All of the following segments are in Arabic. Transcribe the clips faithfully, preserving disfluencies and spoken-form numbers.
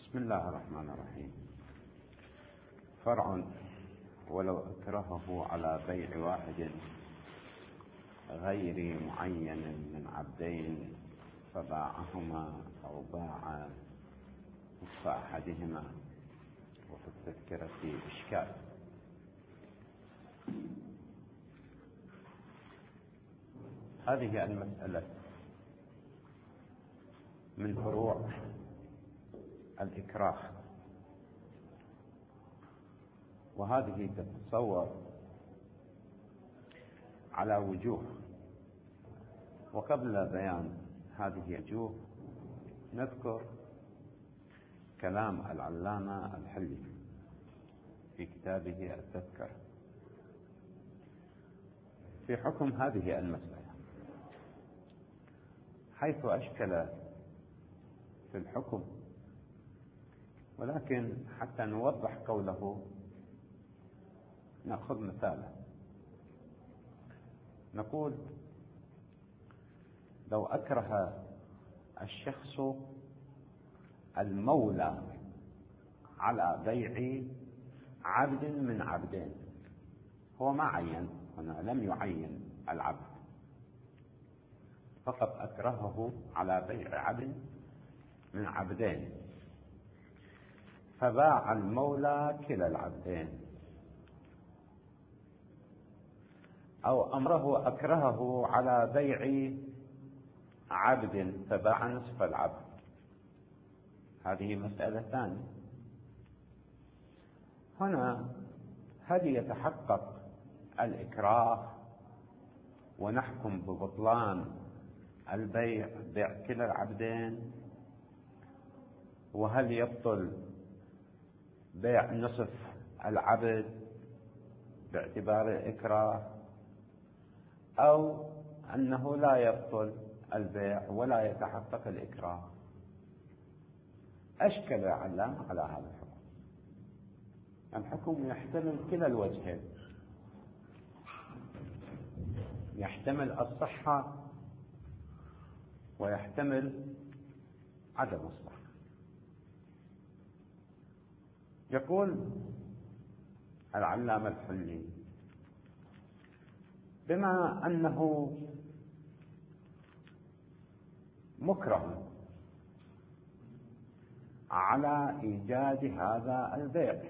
بسم الله الرحمن الرحيم. فرع: ولو أكرهه على بيع واحد غير معين من عبدين فباعهما أو باع نصف أحدهما. وفي التذكرة إشكال. هذه المسألة من فروع الإكراه، وهذه تتصور على وجوه. وقبل بيان هذه الوجوه نذكر كلام العلامة الحلي في كتابه التذكرة في حكم هذه المسألة، حيث أشكل في الحكم. ولكن حتى نوضح قوله نأخذ مثالا. نقول: لو أكره الشخص المولى على بيع عبد من عبدين، هو ما عين هنا، لم يعين العبد، فقط أكرهه على بيع عبد من عبدين، فباع المولى كلا العبدين، أو أمره أكرهه على بيع عبد فباع نصف العبد. هذه مسألة ثانية. هنا هل يتحقق الإكراه ونحكم ببطلان البيع بيع كلا العبدين؟ وهل يبطل بيع نصف العبد باعتبار الإكراه، أو أنه لا يبطل البيع ولا يتحقق الإكراه؟ أشكل العلامة على هذا الحكم. الحكم يحتمل كلا الوجهين، يحتمل الصحة ويحتمل عدم الصحة. يقول العلامة الحلي: بما أنه مكره على إيجاد هذا البيع،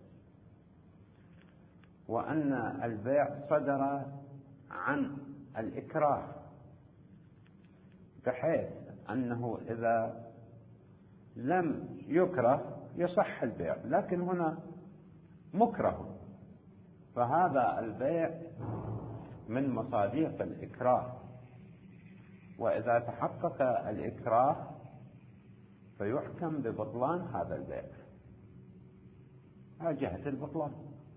وأن البيع صدر عن الإكراه، بحيث أنه إذا لم يكره يصح البيع، لكن هنا مكره، فهذا البيع من مصادق الإكراه، وإذا تحقق الإكراه فيحكم ببطلان هذا البيع. هذه جهة البطلان.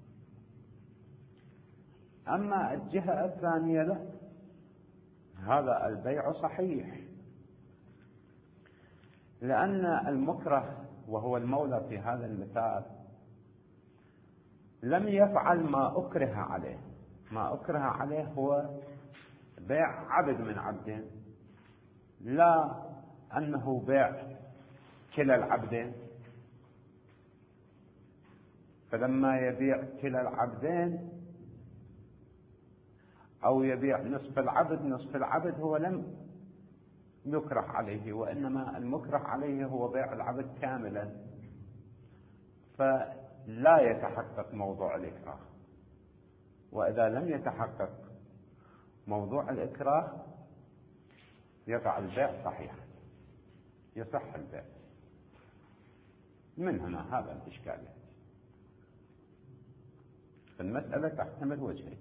أما الجهة الثانية لا، هذا البيع صحيح، لأن المكره وهو المولى في هذا المثال لم يفعل ما أكره عليه. ما أكره عليه هو بيع عبد من عبدين، لا أنه بيع كلا العبدين. فلما يبيع كلا العبدين أو يبيع نصف العبد نصف العبد هو لم يكره عليه، وإنما المكره عليه هو بيع العبد كاملا، فلا يتحقق موضوع الإكراه. وإذا لم يتحقق موضوع الإكراه يقع البيع صحيحا، يصح البيع. من هنا هذا الإشكال. فالمسألة تحتمل وجهين.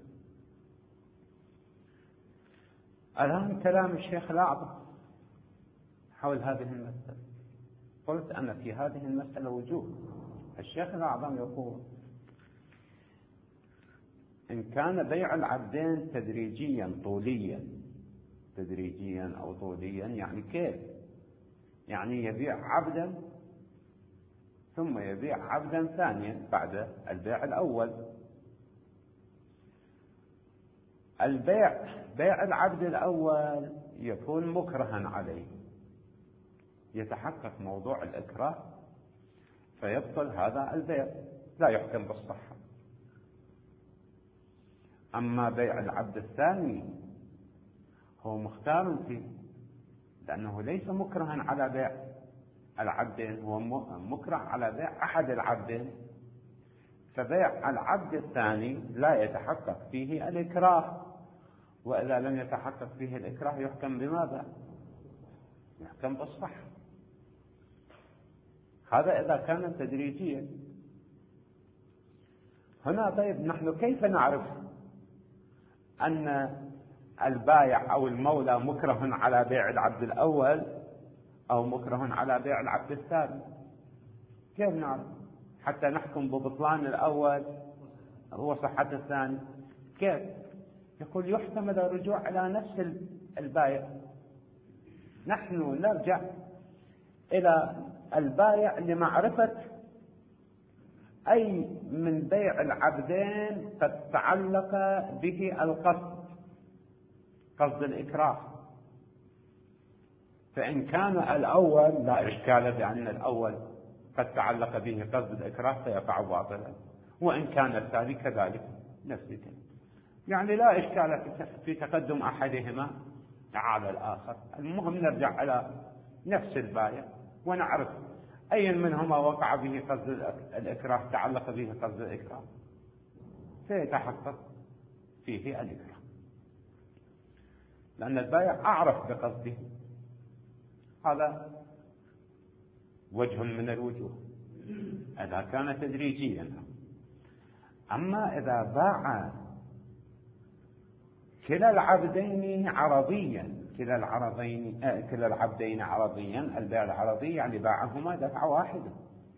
الآن كلام الشيخ الأعظم حول هذه المسألة. قلت أنا في هذه المسألة وجوه. الشيخ الأعظم يقول: إن كان بيع العبدين تدريجيا طوليا، تدريجيا أو طوليا يعني كيف؟ يعني يبيع عبدا ثم يبيع عبدا ثانيا بعد البيع الأول. البيع بيع العبد الأول يكون مكرها عليه، يتحقق موضوع الإكراه فيبطل هذا البيع، لا يحكم بالصحة. أما بيع العبد الثاني هو مختار فيه، لأنه ليس مكرها على بيع العبدين، هو مكره على بيع أحد العبدين. فبيع العبد الثاني لا يتحقق فيه الإكراه، وإذا لم يتحقق فيه الإكراه يحكم بماذا؟ يحكم بالصحة. هذا إذا كان تدريجيا. هنا طيب نحن كيف نعرف أن البائع أو المولى مكره على بيع العبد الأول أو مكره على بيع العبد الثاني؟ كيف نعرف حتى نحكم ببطلان الأول وصحة الثاني؟ كيف؟ يقول يحتمل الرجوع إلى نفس البائع. نحن نرجع إلى البائع لمعرفة أي من بيع العبدين قد تعلق به القصد، قصد الإكراه. فإن كان الأول لا إشكال بأن الأول قد تعلق به قصد الإكراه فيقع باطلا، وإن كان الثاني كذلك نفس الكلام. يعني لا إشكال في تقدم أحدهما على الآخر، المهم نرجع إلى نفس البائع ونعرف أي منهما وقع به قصد الإكراه، تعلق به قصد الإكراه، فيتحقق فيه الإكراه، لأن البائع أعرف بقصده. هذا وجه من الوجوه إذا كان تدريجيا. أما إذا باع كلا العبدين عرضيا، كلا العرضين آه كلا العبدين عرضيا، البيع العرضي يعني باعهما دفعة واحدة،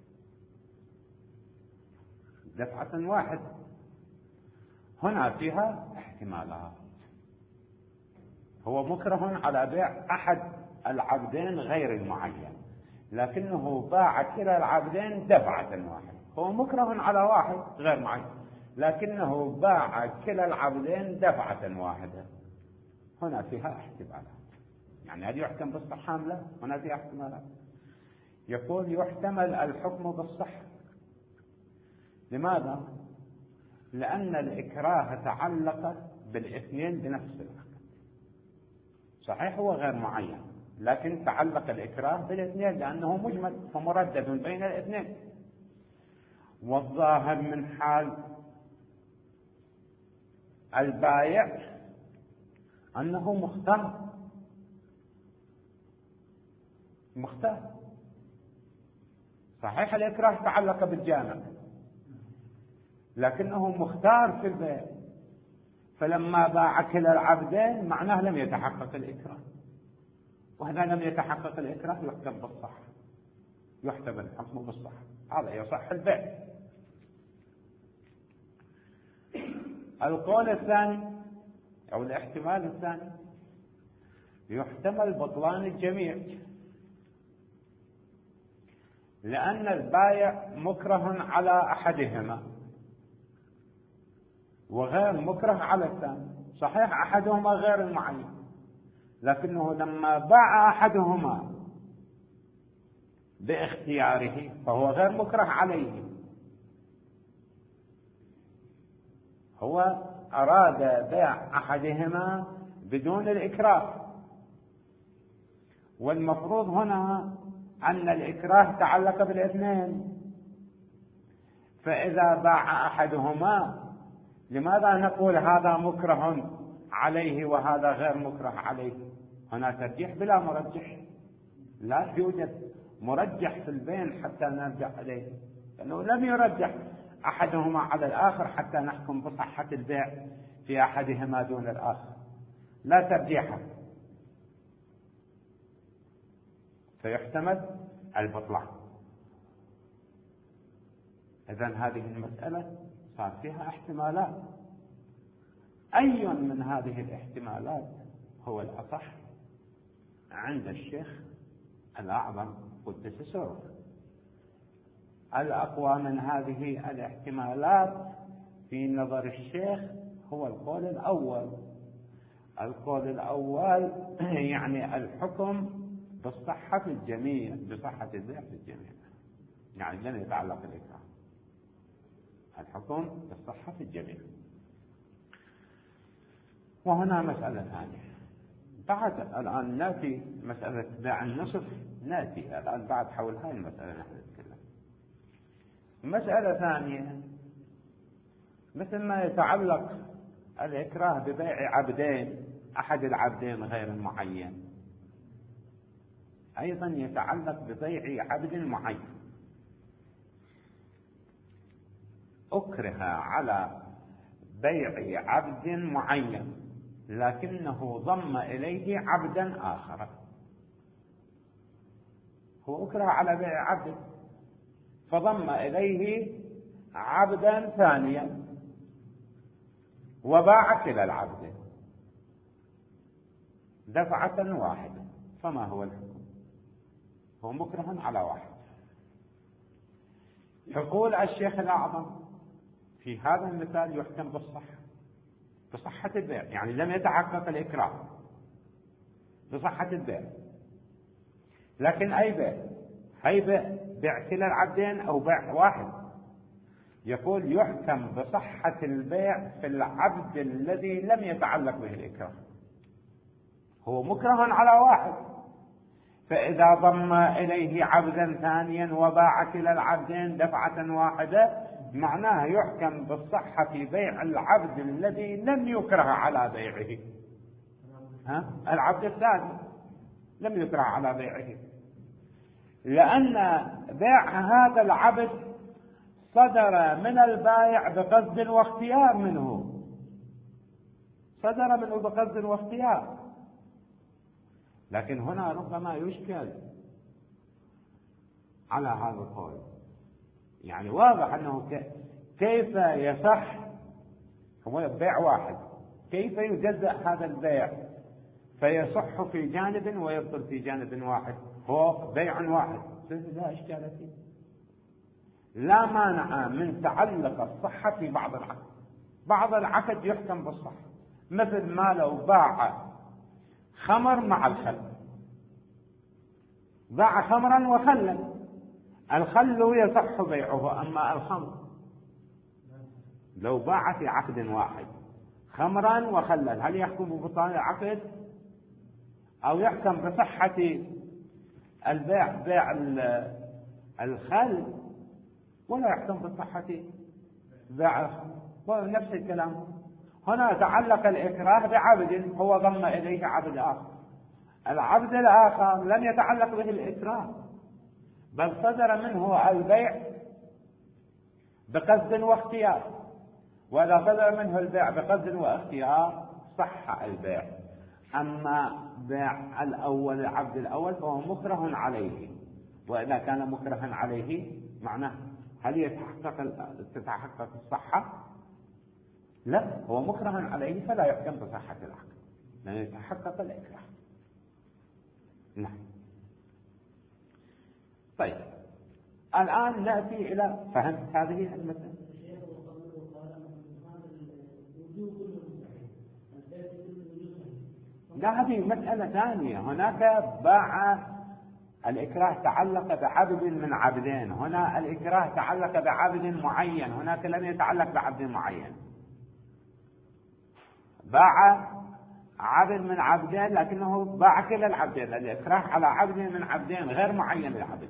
دفعة واحدة. هنا فيها احتمالات. هو مكره على بيع أحد العبدين غير المعين، لكنه باع كلا العبدين دفعة واحدة. هو مكره على واحد غير معين، لكنه باع كلا العبدين دفعة واحدة. هنا فيها احتمالات، يعني هل يحكم بالصحة أم لا؟ هنا فيها احتمالات. يقول يحتمل الحكم بالصحة. لماذا؟ لأن الإكراه تعلق بالاثنين بنفس الوقت. صحيح هو غير معين، لكن تعلق الإكراه بالاثنين لأنه مجمل فمردد بين الاثنين. والظاهر من حال البائع أنه مختار مختار صحيح الإكراه تعلق بالجامع، لكنه مختار في البيع، فلما باع كلا العبدين معناه لم يتحقق الإكراه، وإذا لم يتحقق الإكراه يحكم بالصحة، يحتمل الحكم بالصحة، هذا يصح البيع. القول الثاني أو الاحتمال الثاني يحتمل بطلان الجميع، لأن البائع مكره على أحدهما وغير مكره على الثاني. صحيح أحدهما غير المعين، لكنه لما باع أحدهما باختياره فهو غير مكره عليه، هو أراد بيع أحدهما بدون الإكراه، والمفروض هنا أن الإكراه تعلق بالاثنين. فإذا باع أحدهما لماذا نقول هذا مكره عليه وهذا غير مكره عليه؟ هنا ترجيح بلا مرجح، لا يوجد مرجح في البين حتى نرجع إليه، لأنه لم يرجح أحدهما على الآخر حتى نحكم بصحة البيع في أحدهما دون الآخر، لا ترجيح، فيحتمل البطلان. إذن هذه المسألة صار فيها احتمالات. أي من هذه الاحتمالات هو الأصح عند الشيخ الأعظم قدس سره؟ الأقوى من هذه الاحتمالات في نظر الشيخ هو القول الأول. القول الأول يعني الحكم بصحة الجميع، بصحة البيع في الجميع. يعني لم يتعلق الإكراه، الحكم بالصحة في الجميع. وهنا مسألة ثانية بعد الآن نأتي مسألة بيع النصف، نأتي الآن بعد حول هاي المسألة نحن نتكلم. مسألة ثانية مثل ما يتعلق الإكراه ببيع عبدين، أحد العبدين غير معين، أيضا يتعلق ببيع عبد معين. أكره على بيع عبد معين لكنه ضم إليه عبدا آخر. هو أكره على بيع عبد فضم إليه عبدا ثانيا وباع كلا العبد دفعة واحدة، فما هو الحكم؟ هو مكره على واحد. يقول الشيخ الأعظم في هذا المثال يحكم بالصحة، بصحة البيع، يعني لم يتحقق الإكراه، بصحة البيع. لكن أي بيع؟ أي بيع بيع كلا العبدين أو بيع واحد؟ يقول يحكم بصحة البيع في العبد الذي لم يتعلق به الإكراه. هو مكره على واحد، فإذا ضم إليه عبدا ثانيا وباع كلا العبدين دفعة واحدة معناه يحكم بالصحة في بيع العبد الذي لم يكره على بيعه. ها؟ العبد الثاني لم يكره على بيعه، لأن بيع هذا العبد صدر من البائع بقصد واختيار منه، صدر منه بقصد واختيار. لكن هنا ربما يشكل على هذا القول، يعني واضح أنه كيف يصح، هو بيع واحد، كيف يجزأ هذا البيع فيصح في جانب ويبطل في جانب واحد؟ هو بيع واحد لا إشكال فيه، لا مانع من تعلق الصحة في بعض العقد. بعض العقد يحكم بالصحة، مثل ما لو باع خمر مع الخل، باع خمرا وخلا، الخل يصح بيعه، أما الخمر لو باع في عقد واحد خمرا وخلا هل يحكم ببطلان العقد أو يحكم بصحة البيع بيع الخل ولا يحكم بصحة بيع الخمر؟ ونفس الكلام هنا تعلق الإكراه بعبد هو ضم إليه عبد آخر، العبد الآخر لم يتعلق به الإكراه بل صدر منه البيع بقصد واختيار، وإذا صدر منه البيع بقصد واختيار صح البيع. أما بيع الأول العبد الأول فهو مكره عليه، وإذا كان مكرها عليه معناه هل يتحقق تتحقق الصحة؟ لا، هو مكره عليه فلا يحكم بصحة العقد لأن يتحقق الإكراه. نعم. طيب الآن نأتي إلى فهمت هذه المسألة. لا، هذه مسألة ثانية. هناك باع الإكراه تعلق بعبد من عبدين، هنا الإكراه تعلق بعبد معين، هناك لم يتعلق بعبد معين. باع عبد من عبدين لكنه باع كلا العبدين، الإكراه على عبد من عبدين غير معين العبد.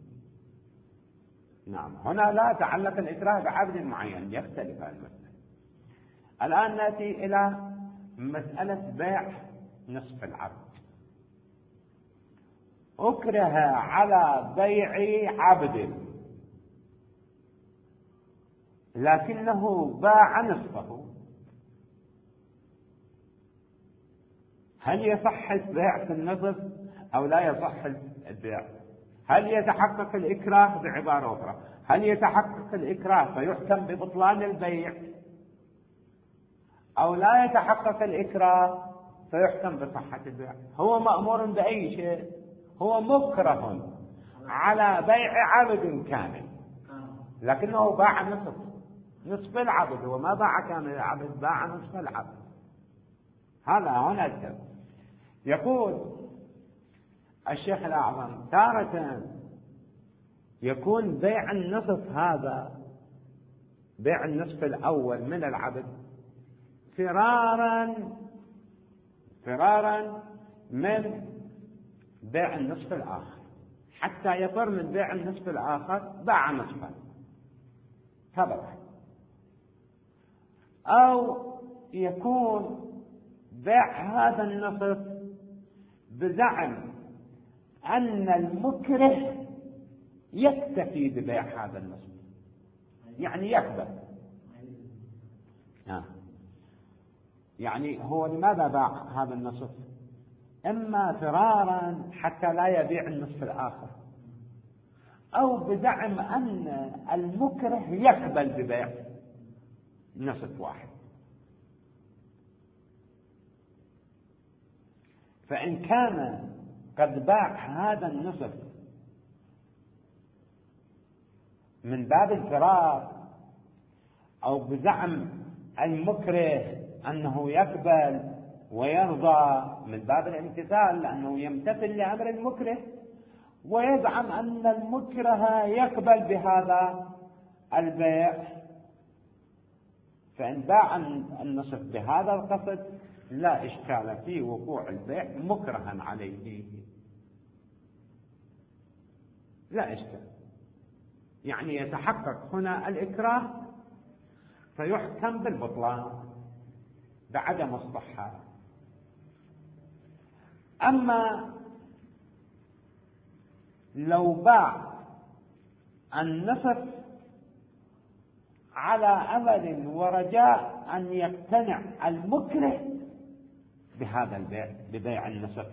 نعم، هنا لا تعلق الإكراه بعبد معين، يختلف المسألة. الآن نأتي إلى مسألة بيع نصف العبد. أكره على بيع عبد لكنه باع نصفه، هل يصح البيع في النصف أو لا يصح البيع؟ هل يتحقق الإكراه؟ بعبارة أخرى، هل يتحقق الإكراه فيحكم ببطلان البيع أو لا يتحقق الإكراه فيحكم بصحة البيع؟ هو مأمور بأي شيء؟ هو مكره على بيع عبد كامل لكنه باع نصف نصف العبد، هو ما باع كامل العبد، باع نصف العبد. هذا هنا الكلام. يقول الشيخ الأعظم تارة يكون بيع النصف هذا، بيع النصف الأول من العبد فرارا فرارا من بيع النصف الآخر، حتى يفر من بيع النصف الآخر باع نصفا هذا واحد. أو يكون بيع هذا النصف بزعم أن المكره يكتفي ببيع هذا النصف، يعني يقبل. آه. يعني هو لماذا باع هذا النصف؟ إما فرارا حتى لا يبيع النصف الآخر، أو بزعم أن المكره يقبل ببيع نصف واحد. فإن كان قد باع هذا النصف من باب الفرار، أو بزعم المكره أنه يقبل ويرضى من باب الامتثال لأنه يمتثل لأمر المكره، ويزعم أن المكره يقبل بهذا البيع، فإن باع النصف بهذا القصد لا إشكال في وقوع البيع مكرها عليه، لا إشكال. يعني يتحقق هنا الإكراه فيحكم بالبطلان بعدم الصحة. أما لو باع النصف على أمل ورجاء أن يقتنع المكره بهذا البيع ببيع النصف،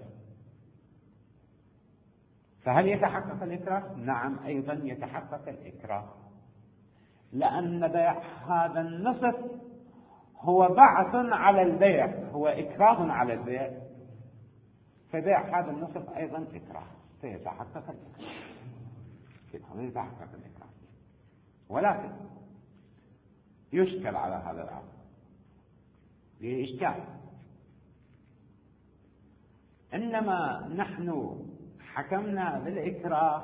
فهل يتحقق الإكراه؟ نعم، أيضا يتحقق الإكراه، لأن بيع هذا النصف هو بعث على البيع، هو إكراه على البيع، فبيع هذا النصف أيضا إكراه، فيتحقق الإكراه كده يتحقق الإكراه. ولكن يشكل على هذا الأمر، فيه إشكال. إنما نحن حكمنا بالإكراه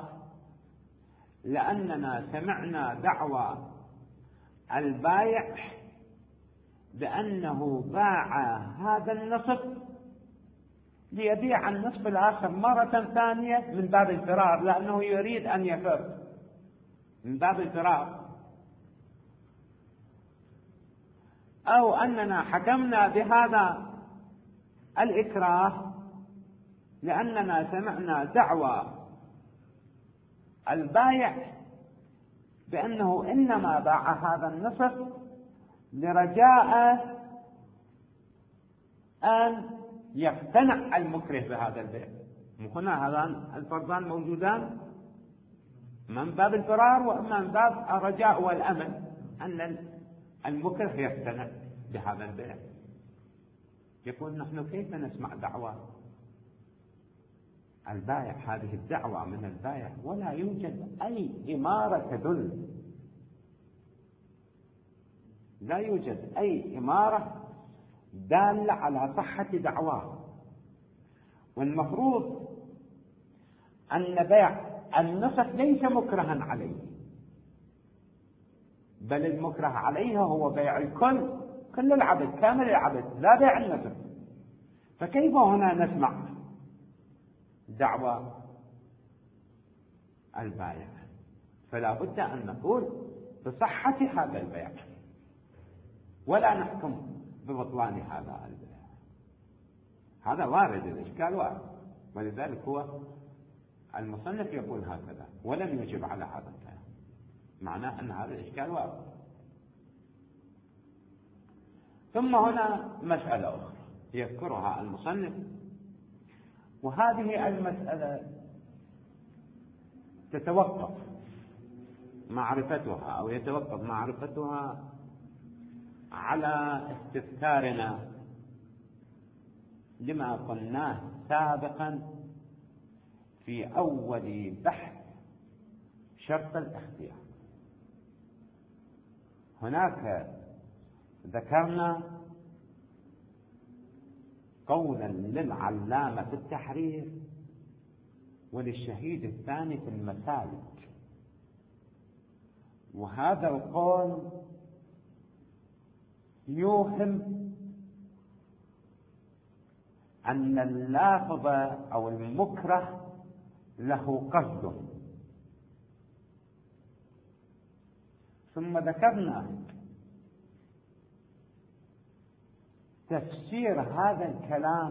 لأننا سمعنا دعوى البائع بأنه باع هذا النصف ليبيع النصف الآخر مرة ثانية من باب الفرار، لأنه يريد أن يفر من باب الفرار. أو أننا حكمنا بهذا الإكراه لأننا سمعنا دعوى البائع بأنه إنما باع هذا النصف لرجاء أن يقتنع المكره بهذا البيع. هنا هذان الفرضان موجودان، من باب الفرار وأما من باب الرجاء والأمل أن المكره يقتنع بهذا البيع. يقول نحن كيف نسمع دعوى البائع، هذه الدعوة من البائع ولا يوجد أي إمارة تدل، لا يوجد أي إمارة دالة على صحة دعواه. والمفروض أن بيع النصف ليس مكرها عليه، بل المكره عليه هو بيع الكل، كل العبد كامل العبد، لا بيع النصف. فكيف هنا نسمع دعوى البائع؟ فلا بد أن نقول بصحة هذا البيع ولا نحكم ببطلان هذا البيع. هذا وارد، الإشكال وارد، ولذلك هو المصنف يقول هكذا ولم يجب على هذا الكلام، معناه أن هذا الإشكال وارد. ثم هنا مسألة أخرى يذكرها المصنف، وهذه المسألة تتوقف معرفتها أو يتوقف معرفتها على استذكارنا لما قلناه سابقا في أول بحث شرط الاختيار. هناك ذكرنا قولا للعلامة في التحرير وللشهيد الثاني في المسالك وهذا القول يوهم أن اللافظ أو المكره له قصد. ثم ذكرنا تفسير هذا الكلام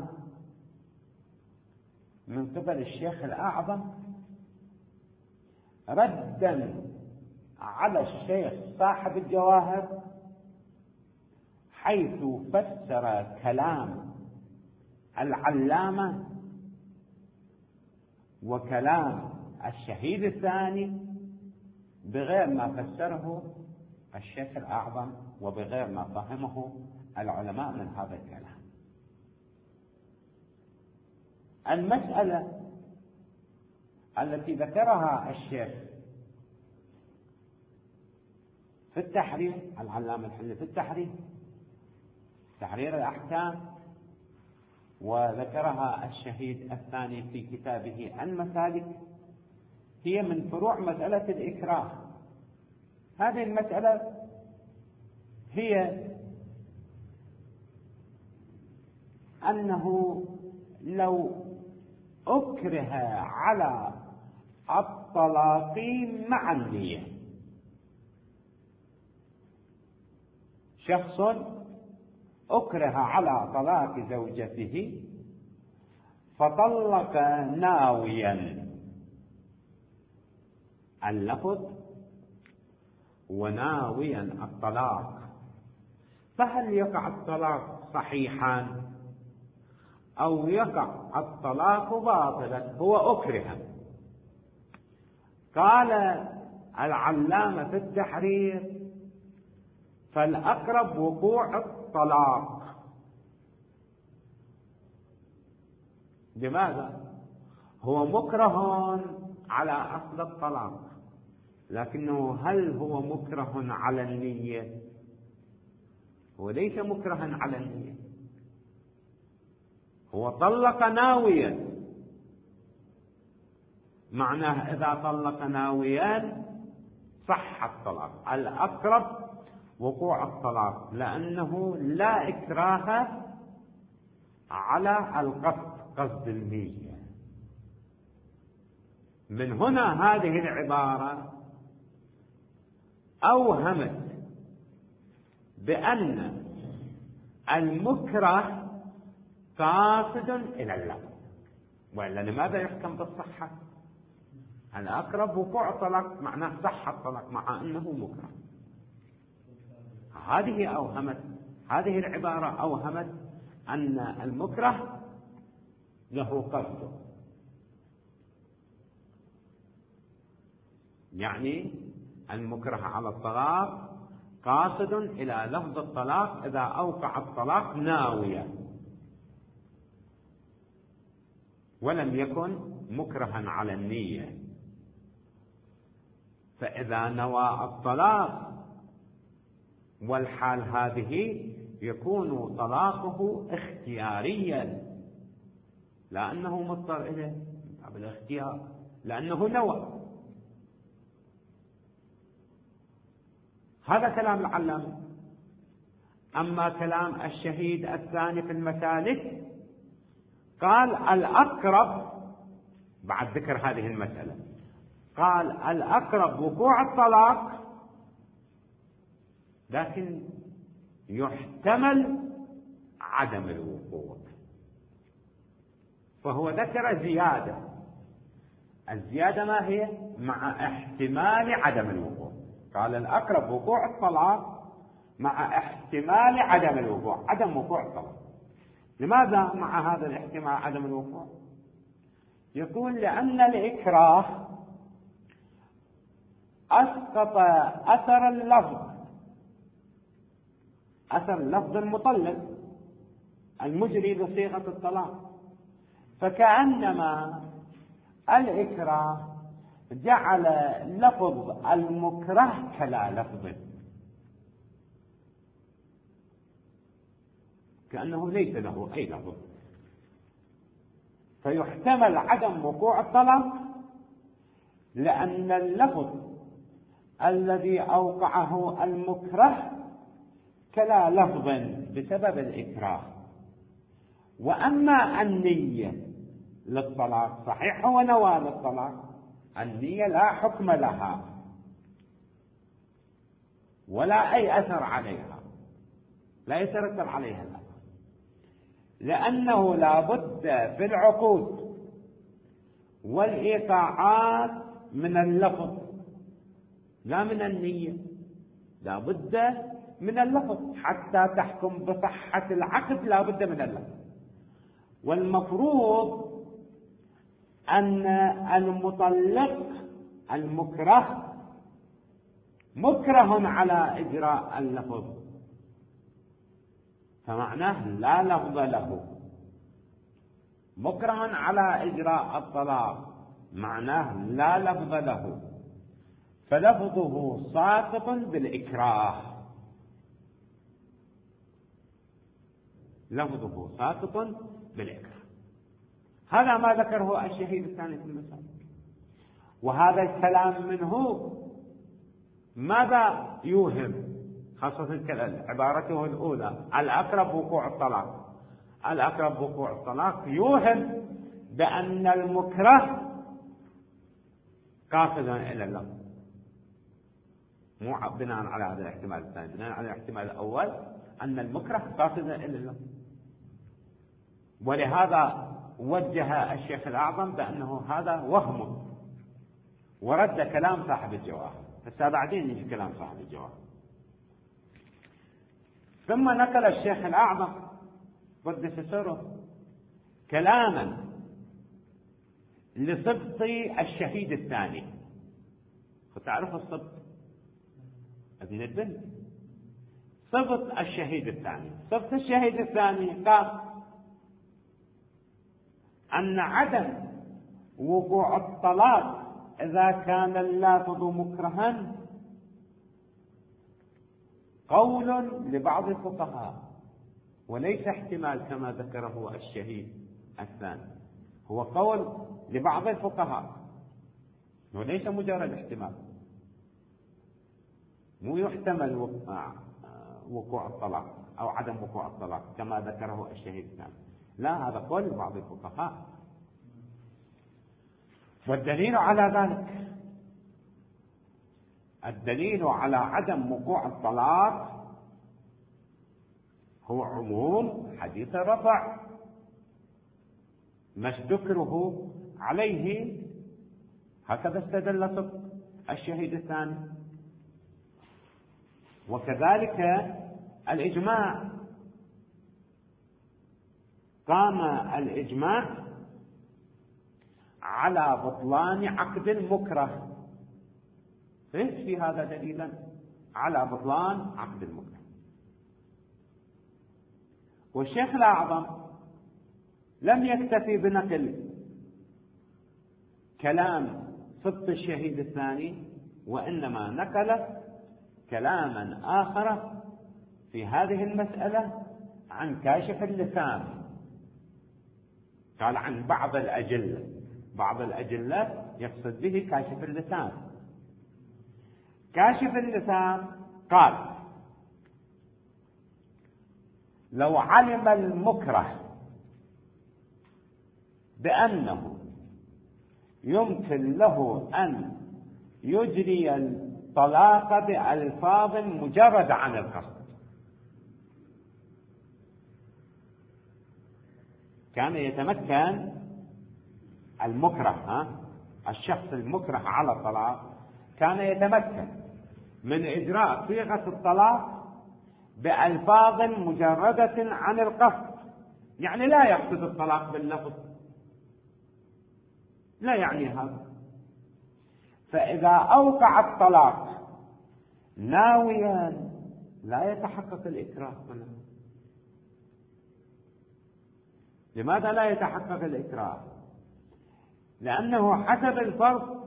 من قبل الشيخ الأعظم ردا على الشيخ صاحب الجواهر، حيث فسر كلام العلامة وكلام الشهيد الثاني بغير ما فسره الشيخ الأعظم وبغير ما فهمه العلماء من هذا الكلام. المسألة التي ذكرها الشيخ في التحرير، العلامة الحلي في التحرير تحرير الأحكام، وذكرها الشهيد الثاني في كتابه المسالك، هي من فروع مسألة الإكراه. هذه المسألة هي أنه لو أكره على الطلاق مع النية، شخص أكره على طلاق زوجته فطلق ناويا، اللفظ وناويا الطلاق، فهل يقع الطلاق صحيحا أو يقع الطلاق باطلا؟ هو أكره. قال العلامة في التحرير فالأقرب وقوع الطلاق. لماذا؟ هو مكره على أصل الطلاق، لكنه هل هو مكره على النية؟ هو ليس مكرها على النية، هو طلق ناويا. معناه إذا طلق ناويا صح الطلاق، الأقرب وقوع الطلاق، لأنه لا إكراه على القصد، قصد النية. من هنا هذه العبارة أوهمت بأن المكره قاصد إلى اللفظ، وإلا لماذا يحكم بالصحة؟ الأقرب وقوع الطلاق معناه صح الطلاق مع أنه مكره. هذه أوهمت، هذه العبارة أوهمت أن المكره له قصد، يعني المكره على الطلاق قاصد إلى لفظ الطلاق إذا أوقع الطلاق ناويا، ولم يكن مكرها على النية. فإذا نوى الطلاق والحال هذه يكون طلاقه اختياريا، لأنه مضطر إليه بالاختيار، لأنه نوى. هذا كلام العلامة. أما كلام الشهيد الثاني في المسالك قال الأقرب بعد ذكر هذه المسألة، قال الأقرب وقوع الطلاق، لكن يحتمل عدم الوقوع. فهو ذكر زيادة، الزيادة ما هي؟ مع احتمال عدم الوقوع. قال الأقرب وقوع الطلاق مع احتمال عدم الوقوع، عدم وقوع الطلاق. لماذا مع هذا الاحتمال عدم الوقوع؟ يقول لأن الإكراه أسقط أثر اللفظ، أثر اللفظ المطلق المجري بصيغة الطلاق، فكأنما الإكراه جعل لفظ المكره كلا لفظ، كأنه ليس له أي لفظ، فيحتمل عدم وقوع الطلاق لأن اللفظ الذي أوقعه المكره كلا لفظ بسبب الإكراه. وأما النية للطلاق صحيح هو نوى للطلاق، النية لا حكم لها ولا أي أثر عليها، لا يترتب عليها الأثر، لأنه لا بد في العقود والإيقاعات من اللفظ لا من النية، لا بد من اللفظ حتى تحكم بصحة العقد، لا بد من اللفظ. والمفروض أن المطلق المكره مكره على إجراء اللفظ، فمعناه لا لفظ له. مكره على إجراء الطلاق معناه لا لفظ له، فلفظه ساقط بالإكراه، لفظه ساقط بالإكراه. هذا ما ذكره الشهيد الثاني في المسألة. وهذا الكلام منه ماذا يوهم؟ خاصة عبارته الأولى الأقرب وقوع الطلاق، الأقرب وقوع الطلاق يوهم بأن المكره قاصدا إلى اللفظ، مو بناء على هذا الاحتمال الثاني، بناء على الاحتمال الأول أن المكره قاصدا إلى اللفظ. ولهذا وجه الشيخ الأعظم بأنه هذا وهم، ورد كلام صاحب الجواب. بس بعدين يجي كلام صاحب الجواب. ثم نقل الشيخ الأعظم قدس سره كلاما لصبط الشهيد الثاني. تعرف الصبط ابن البنت، صبط الشهيد الثاني. صبط الشهيد الثاني قال أن عدم وقوع الطلاق إذا كان اللافظ مكرها قول لبعض الفقهاء وليس احتمال كما ذكره الشهيد الثاني، هو قول لبعض الفقهاء وليس مجرد احتمال، مو يحتمل وقوع الطلاق أو عدم وقوع الطلاق كما ذكره الشهيد الثاني، لا، هذا قول لبعض الفقهاء. والدليل على ذلك، الدليل على عدم وقوع الطلاق هو عموم حديث الرفع، مش ذكره عليه، هكذا استدل صدق الشهيد الثاني. وكذلك الإجماع، قام الإجماع على بطلان عقد المكره. ايش في هذا دليلا على بطلان عقد المكره. والشيخ الأعظم لم يكتفي بنقل كلام صدق الشهيد الثاني، وإنما نقل كلاما آخر في هذه المسألة عن كاشف اللسان. قال عن بعض الأجلة، بعض الأجلة يقصد به كاشف اللسان. كاشف اللسان قال لو علم المكره بأنه يمكن له أن يجري الطلاق بألفاظ مجرد عن القصد كان يتمكن المكره، ها الشخص المكره على الطلاق كان يتمكن من إجراء صيغة الطلاق بألفاظ مجردة عن القصد، يعني لا يقصد الطلاق باللفظ، لا يعني هذا. فإذا أوقع الطلاق ناويا لا يتحقق الإكراه هنا. لماذا لا يتحقق الإكراه؟ لأنه حسب الفرض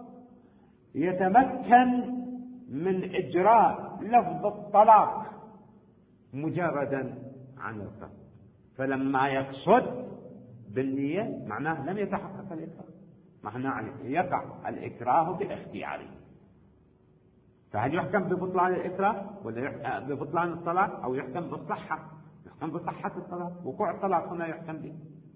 يتمكن من إجراء لفظ الطلاق مجردا عن القصد، فلما يقصد بالنية معناه لم يتحقق الإكراه، معناه يقع الإكراه باختياره. فهل يحكم ببطلان الإكراه ولا ببطلان الطلاق، أو يحكم بالصحة؟ يحكم بصحة الطلاق، وقوع الطلاق هنا يحكم به.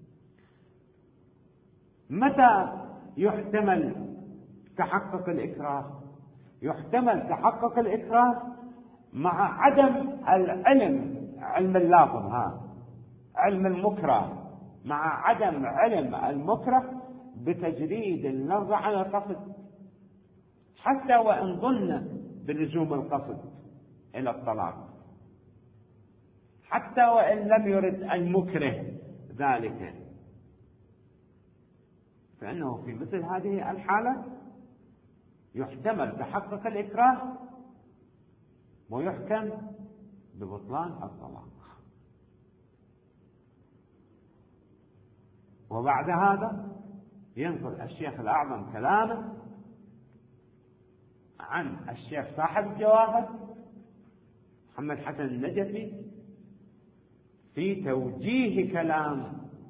متى يحتمل تحقق الإكراه؟ يحتمل تحقق الإكراه مع عدم العلم، علم اللافظ، ها علم المكره، مع عدم علم المكره بتجريد اللفظ عن القصد، حتى وإن ظن بلزوم القصد إلى الطلاق، حتى وإن لم يرد المكره ذلك، فإنه في مثل هذه الحالة يحتمل تحقق الإكراه ويحكم ببطلان الطلاق. وبعد هذا ينقل الشيخ الأعظم كلامه عن الشيخ صاحب الجواهر محمد حسن النجفي في توجيه كلام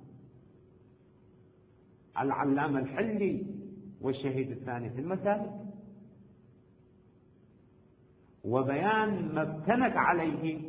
العلامة الحلي والشهيد الثاني في المسالك، وبيان ما ابتنت عليه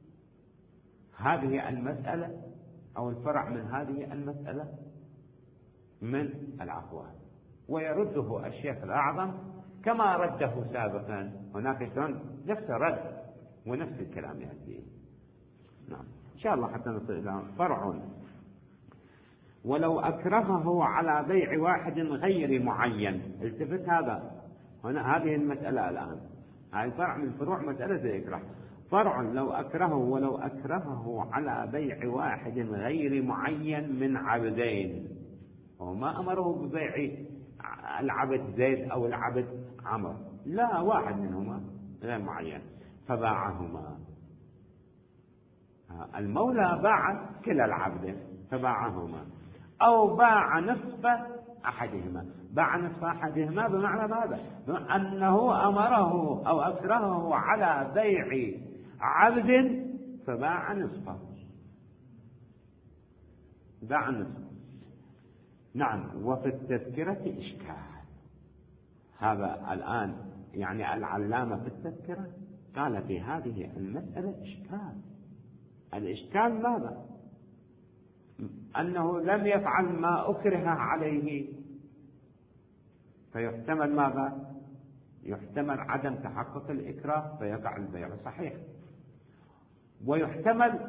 هذه المسألة أو الفرع من هذه المسألة من الأقوال، ويرده الشيخ الأعظم كما رده سابقا. هناك نفس الرد ونفس الكلام يأتي. نعم إن شاء الله حتى نصل إلى فرع. ولو أكرهه على بيع واحد غير معين. التفت هذا هنا، هذه المسألة الآن، هذه فرع من فروع مسألة الإكراه. فرع لو أكرهه، ولو أكرهه على بيع واحد غير معين من عبدين، وما أمره ببيع العبد زيد أو العبد عمر، لا، واحد منهما غير معين، فباعهما. المولى باع كلا العبد فباعهما، أو باع نصف أحدهما. باع نصف أحدهما بمعنى ماذا؟ بمعنى أنه أمره أو أكرهه على بيع عبد فباع نصفه، باع نصفه. نعم. وفي التذكرة إشكال. هذا الآن يعني العلامة في التذكرة قال في هذه المسألة إشكال. الإشكال ماذا؟ أنه لم يفعل ما أكره عليه، فيحتمل ماذا؟ يحتمل عدم تحقق الإكراه فيقع البيع صحيح، ويحتمل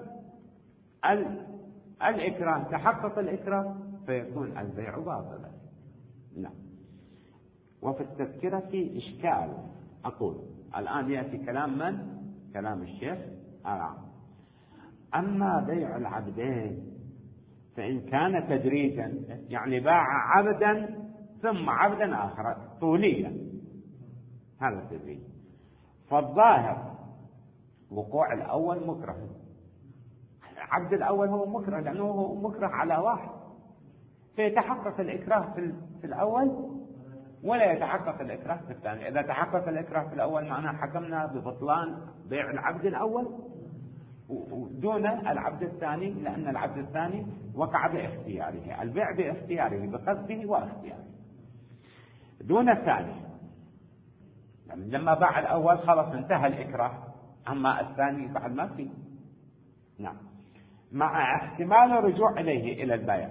الإكراه تحقق الإكراه فيكون البيع باطلا. نعم. وفي التذكرة في إشكال. أقول الآن يأتي كلام من؟ كلام الشيخ آه. أما بيع العبدين فإن كان تدريجا، يعني باع عبدا ثم عبدا آخر طوليا، هذا التدريج، فالظاهر وقوع الأول مكره. العبد الأول هو مكره لأنه هو مكره على واحد، فيتحقق الإكراه في الأول ولا يتحقق الإكراه في الثاني. إذا تحقق الإكراه في الأول معناه حكمنا ببطلان بيع العبد الأول دون العبد الثاني، لأن العبد الثاني وقع باختياره، البيع باختياره بقصده واختياره دون الثاني. يعني لما باع الأول خلاص انتهى الإكراه، أما الثاني بعد ما فيه. نعم. مع احتمال الرجوع إليه إلى البائع،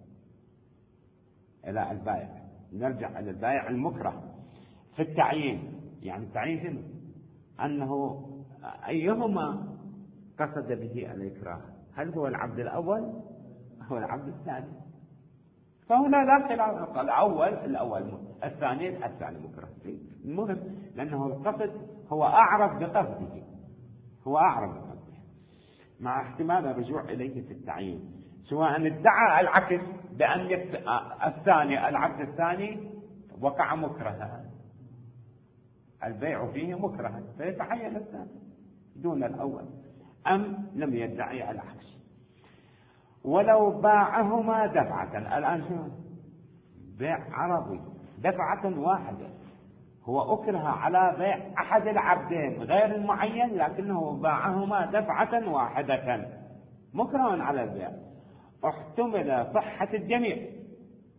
إلى البائع نرجع إلى البائع المكره في التعيين. يعني التعيين هنا أنه أيهما قصد به الإكراه، هل هو العبد الأول هو العبد الثاني؟ فهنا لا خلاف، الأول الأول الثاني الثاني مكره. المهم لأنه القصد هو أعرف بقصده، هو أعرف بقصده مع احتمال الرجوع إليه في التعيين، سواء ادعى العكس بأن الثاني العبد الثاني وقع مكرها، البيع فيه مكرها فيتعين الثاني دون الأول، أم لم يدعي العكس. ولو باعهما دفعة، الآن شو بيع عرضي دفعة واحدة، هو أكره على بيع أحد العبدين غير المعين لكنه باعهما دفعة واحدة مكره على البيع، احتمل صحة الجميع،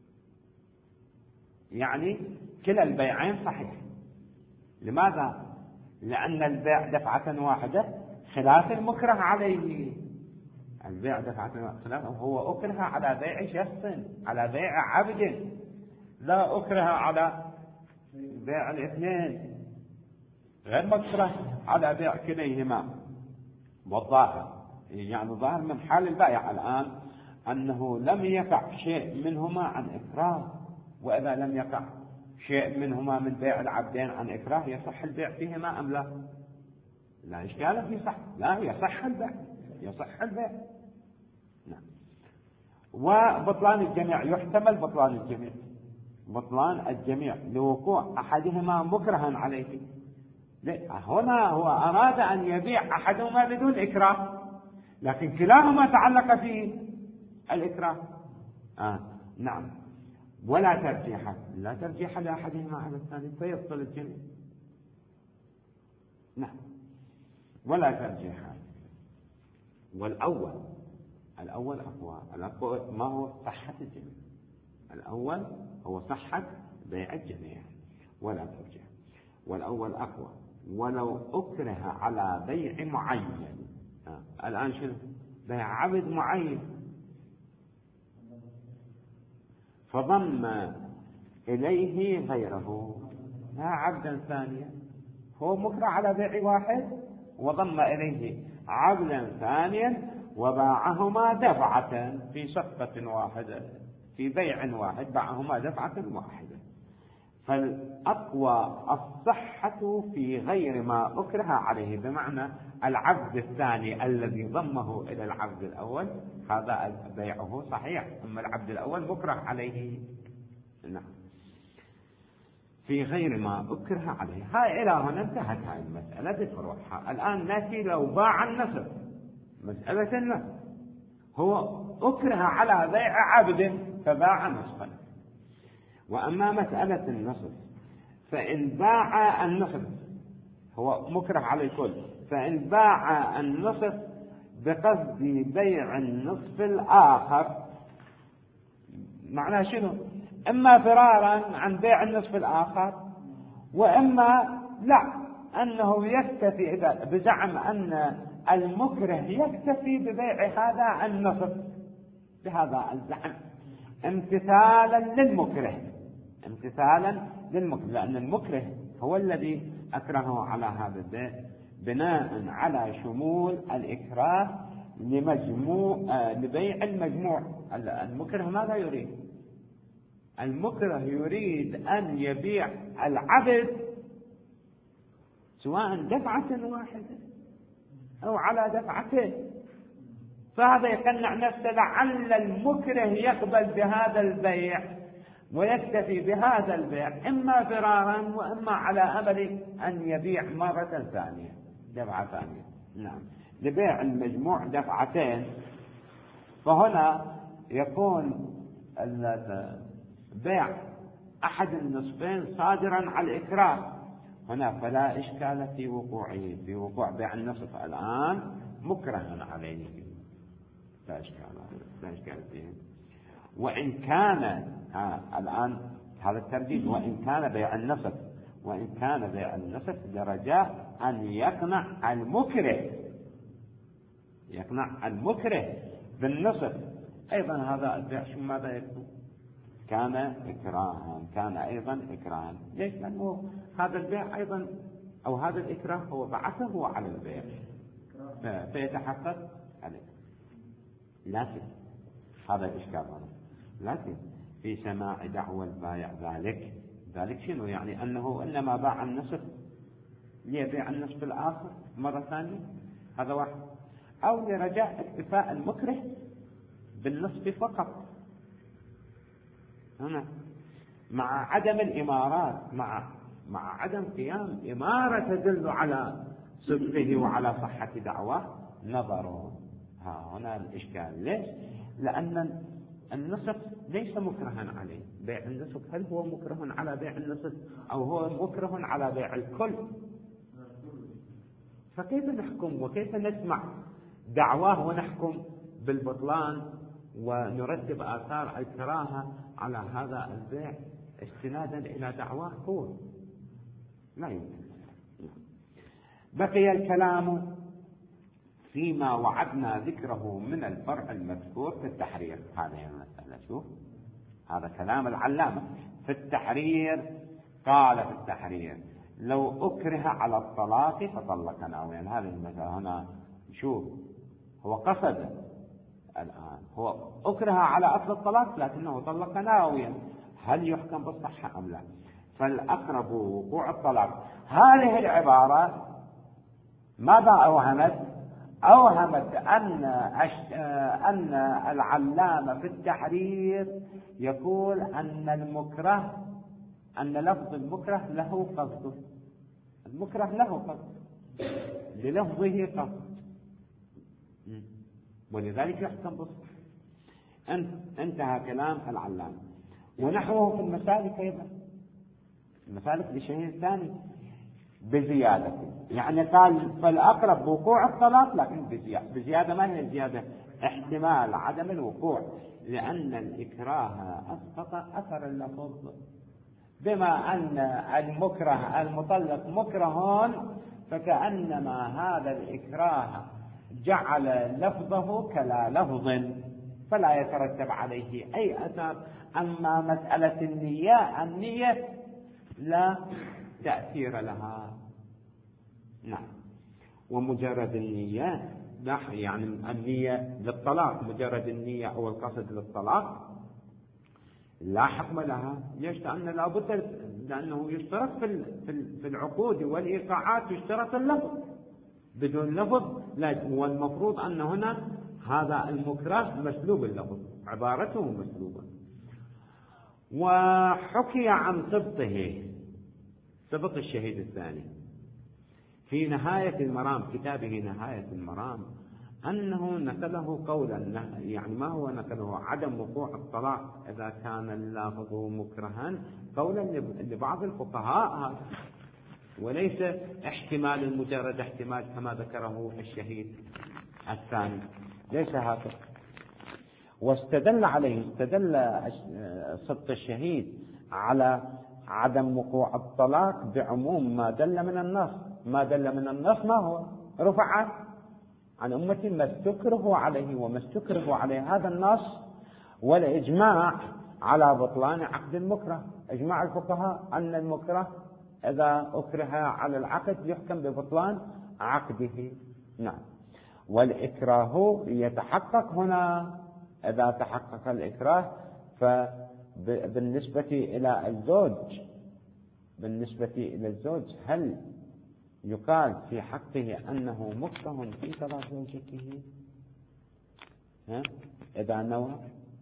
يعني كلا البيعين صحيح. لماذا؟ لأن البيع دفعة واحدة خلاف المكره عليه. البيع دفعة خلاف، هو أكره على بيع شخص، على بيع عبد، لا أكره على بيع الاثنين، غير مكره على بيع كليهما. والظاهر يعني ظاهر من حال البائع الآن أنه لم يقع شيء منهما عن إكراه، وإذا لم يقع شيء منهما من بيع العبدين عن إكراه يصح البيع فيهما أم لا؟ لا إشكال في صح، لا يصح البيع، يصح البيع. نعم. وبطلان الجميع يحتمل بطلان الجميع، بطلان الجميع لوقوع أحدهما مكرها عليه. هنا هو أراد أن يبيع أحدهما بدون إكراه، لكن كلاهما تعلق في الإكراه. آه. نعم. ولا ترجيح، لا ترجيح لأحدهما على الثاني فيبطل الجميع. نعم. ولا ترجيح. والأول الأول أقوى، الأقوى ما هو صحة الجميع، الأول هو صحة بيع الجميع ولا ترجيح، والأول أقوى. ولو أكره على بيع معين، آه. الآن شنو؟ بيع عبد معين فضم إليه غيره، لا عبدا ثانيا، هو مكره على بيع واحد وضم إليه عبدا ثانيا وباعهما دفعة في صفقة واحدة، في بيع واحد باعهما دفعة واحدة. فالأقوى الصحة في غير ما أكره عليه، بمعنى العبد الثاني الذي ضمه إلى العبد الأول هذا بيعه صحيح، أما العبد الأول مكره عليه. نعم. في غير ما أكره عليه. هاي إلى هنا انتهت هاي المسألة بفروعها. الآن نأتي لو باع النصف، مسألة النصف هو أكره على بيع عبد فباع نصفا. وأما مسألة النصف فإن باع النصف، هو مكره على الكل، فإن باع النصف بقصد بيع النصف الآخر، معناه شنو؟ إما فرارا عن بيع النصف الآخر، وإما لا، أنه يكتفي إذا بزعم أن المكره يكتفي ببيع هذا النصف بهذا الزعم امتثالا للمكره، امتثالا للمكره، لأن المكره هو الذي أكرهه على هذا البيع بناء على شمول الإكراه لمجموع آه لبيع المجموع. المكره ماذا يريد؟ المكره يريد أن يبيع العبد سواء دفعة واحدة أو على دفعتين، فهذا يقنع نفسه لعل المكره يقبل بهذا البيع ويكتفي بهذا البيع إما فرارا وإما على أمل أن يبيع مرة ثانية دفعة ثانية. نعم. لبيع المجموع دفعتين، فهنا يكون بيع أحد النصفين صادرا على الإكراه هنا، فلا إشكال في وقوعه، في وقوع بيع النصف الآن مكرها عليه، لا إشكال، لا إشكال فيه. وإن كان ها الآن هذا الترديد، وإن كان بيع النصف، وإن كان بيع النصف درجة أن يقنع المكره، يقنع المكره بالنصف أيضا، هذا البيع شو ماذا يكون؟ كان إكراها، كان أيضا إكراها. ليش؟ لأنه هذا البيع أيضا أو هذا الإكراه هو بعثه على البيع فيتحقق عليه. لكن هذا الإشكال هنا، لكن في سماع دعوى البائع ذلك، ذلك شنو يعني؟ أنه إنما باع النصف ليبيع النصف الآخر مرة ثانية، هذا واحد، أو لرجاء اكتفاء المكره بالنصف فقط هنا، مع عدم الإمارات، مع مع عدم قيام إمارة تدل على صدقه وعلى صحة دعواه، نظروا. ها هنا الإشكال. ليش؟ لأن النصف ليس مكرها عليه، بيع النصف هل هو مكره على بيع النصف أو هو مكره على بيع الكل؟ فكيف نحكم وكيف نسمع دعواه ونحكم بالبطلان ونرتب آثار الكراهة على هذا البيع استنادا إلى دعواه هو؟ لا يمكن. بقي الكلام فيما وعدنا ذكره من الفرع المذكور في التحرير. هذه المسألة، شوف هذا كلام العلامة في التحرير. قال في التحرير: لو أكره على الطلاق فطلق ناويا. هذه المسألة هنا شوف، هو قصد الآن، هو أكره على أصل الطلاق لكنه طلق ناويا، هل يحكم بالصحة أم لا؟ فالأقرب وقوع الطلاق. هذه العبارة ماذا أوهمت؟ أوهمت أن أن العلامة في التحرير يقول أن المكره، أن لفظ المكره له قصد، المكره له قصد، للفظه قصد، ولذلك يحكم بالصحة. انتهى كلام العلامة. ونحوه في المسالك أيضا، المسالك لشيء ثاني بزيادة، يعني قال فالأقرب وقوع الطلاق لكن بزيادة. بزيادة ما هي الزيادة؟ احتمال عدم الوقوع، لأن الإكراه أسقط أثر اللفظ، بما أن المكره المطلق مكرهون فكأنما هذا الإكراه جعل لفظه كلا لفظ، فلا يترتب عليه أي أثر. أما مسألة النية، النية لا تأثير لها. نعم. ومجرد النية، يعني النية للطلاق، مجرد النية أو القصد للطلاق لا حكم لها. ليش؟ لأن لابد، لأنه يشترط في العقود والإيقاعات يشترط اللفظ، بدون لفظ لا. والمفروض أن هنا هذا المكره مسلوب اللفظ، عبارته مسلوبة. وحكي عن سبطه، سبط الشهيد الثاني في نهاية المرام، كتابه نهاية المرام، أنه نقله قولا، يعني ما هو نقله؟ عدم وقوع الطلاق إذا كان اللافظ مكرها، قولا لبعض الفقهاء، وليس احتمال المجرد احتمال كما ذكره الشهيد الثاني، ليس هكذا. واستدل عليه، استدل سبط الشهيد على عدم وقوع الطلاق بعموم ما دل من النص. ما دل من النص ما هو؟ رفع عن أمتي ما استكره عليه وما استكره عليه، هذا النص. والإجماع على بطلان عقد المكره، إجماع الفقهاء أن المكره إذا أكره على العقد يحكم ببطلان عقده. نعم. والإكراه يتحقق هنا، إذا تحقق الإكراه فبالنسبة إلى الزوج، بالنسبة إلى الزوج هل يقال في حقه أنه مكره في طلاق زوجته؟ ها؟ إذا نوى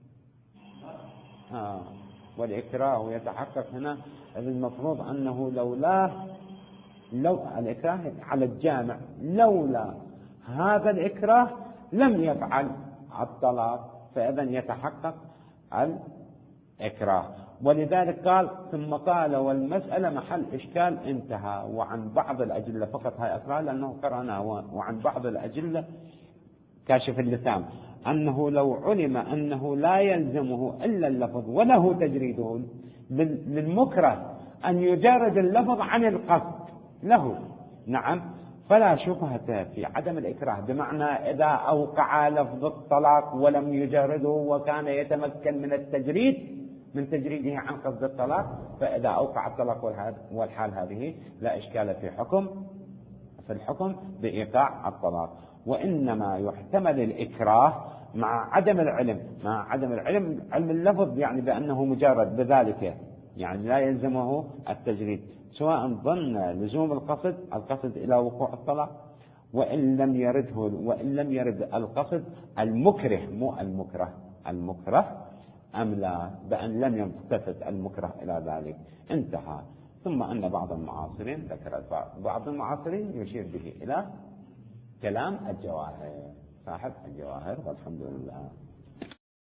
آه. والإكراه يتحقق هنا، المفروض أنه لولا لو الإكراه على الجامع، لولا هذا الإكراه لم يفعل الطلاق، فإذا يتحقق الإكراه. ولذلك قال ثم قال والمسألة محل إشكال انتهى. وعن بعض الأجلة فقط هاي أقرأ لأنه قرأنا. وعن بعض الأجلة كاشف اللثام أنه لو علم أنه لا يلزمه إلا اللفظ وله تجريده، للمكره أن يجرد اللفظ عن القصد له، نعم، فلا شبهة في عدم الإكراه. بمعنى إذا أوقع لفظ الطلاق ولم يجرده وكان يتمكن من التجريد، من تجريده عن قصد الطلاق، فإذا أوقع الطلاق والحال هذه لا إشكال في حكم في الحكم بإيقاع الطلاق. وإنما يحتمل الإكراه مع عدم العلم، مع عدم العلم، علم اللفظ يعني بأنه مجرد بذلك، يعني لا يلزمه التجريد، سواء ظن لزوم القصد القصد إلى وقوع الطلاق، وإن لم يرده وإن لم يرد القصد المكره، مو المكره، المكره أم لا، بأن لم يلتفت المكره إلى ذلك. انتهى. ثم أن بعض المعاصرين ذكر بعض المعاصرين يشير به إلى كلام الجواهر، صاحب الجواهر، والحمد لله.